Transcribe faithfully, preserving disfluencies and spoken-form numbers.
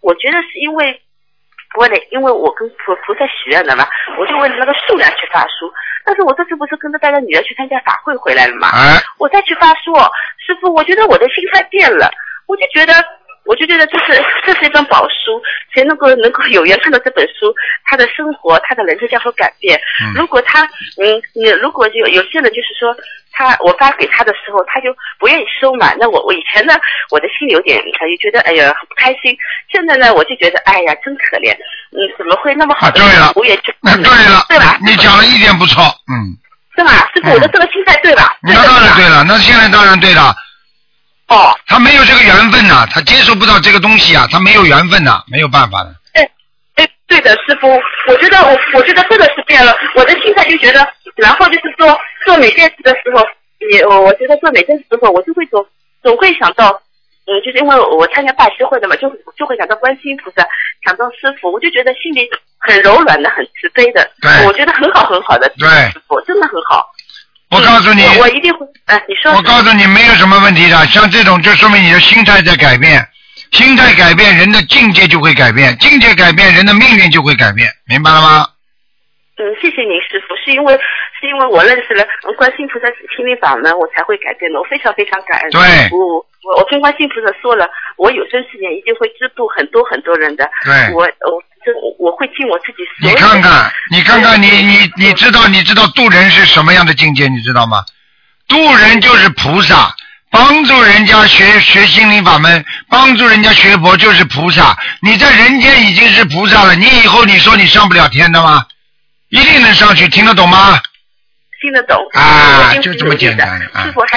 我觉得是因为为了，因为我跟菩菩萨许愿的嘛，我就为了那个数量去发书。但是我这次不是跟着带着女儿去参加法会回来了嘛， 哎， 我再去发书，师父，我觉得我的心态变了，我就觉得。我就觉得这是这是一本宝书，谁能够能够有缘看到这本书，他的生活他的人生将会改变。 嗯、 如果他嗯你如果有有些人就是说他我发给他的时候他就不愿意收嘛，那我我以前呢我的心里有点就觉得哎呀很不开心，现在呢我就觉得哎呀真可怜，嗯怎么会那么好的人我也就那对了， 对吧？ 你讲了一点不错，嗯， 是吧？师父，我的这个心态对吧？ 那当然对了，那现在当然对了。 哦， 他没有这个缘分呐、啊，他接受不到这个东西啊，他没有缘分呐、啊，没有办法的。 哎哎，对的，师傅，我觉得我我觉得真的是变了，我的心态就觉得，然后就是说做每件事的时候，也我我觉得做每件事的时候，我就会总总会想到，嗯，就是因为我参加拜师会的嘛，就就会想到观世音菩萨，想到师傅，我就觉得心里很柔软的，很慈悲的， 对， 我觉得很好很好的， 对， 师傅真的很好。 我告诉你， 我, 我一定会，哎、呃，你说。 我告诉你，没有什么问题的。像这种，就说明你的心态在改变，心态改变，人的境界就会改变，境界改变，人的命运就会改变，明白了吗？ 嗯，谢谢您师父，是因为是因为我认识了观世音菩萨心灵法门，我才会改变的，我非常非常感恩。 对， 我我我跟观世音菩萨说了，我有生之年一定会支度很多很多人的。 对， 我我这我会尽我自己所有的。 你看看，你看看你你你知道你知道渡人是什么样的境界，你知道吗？渡人就是菩萨，帮助人家学学心灵法门，帮助人家学佛就是菩萨。你在人间已经是菩萨了，你以后你说你上不了天的吗？一定能上去，听得懂吗？ 听得懂。 啊，就这么简单。 师父还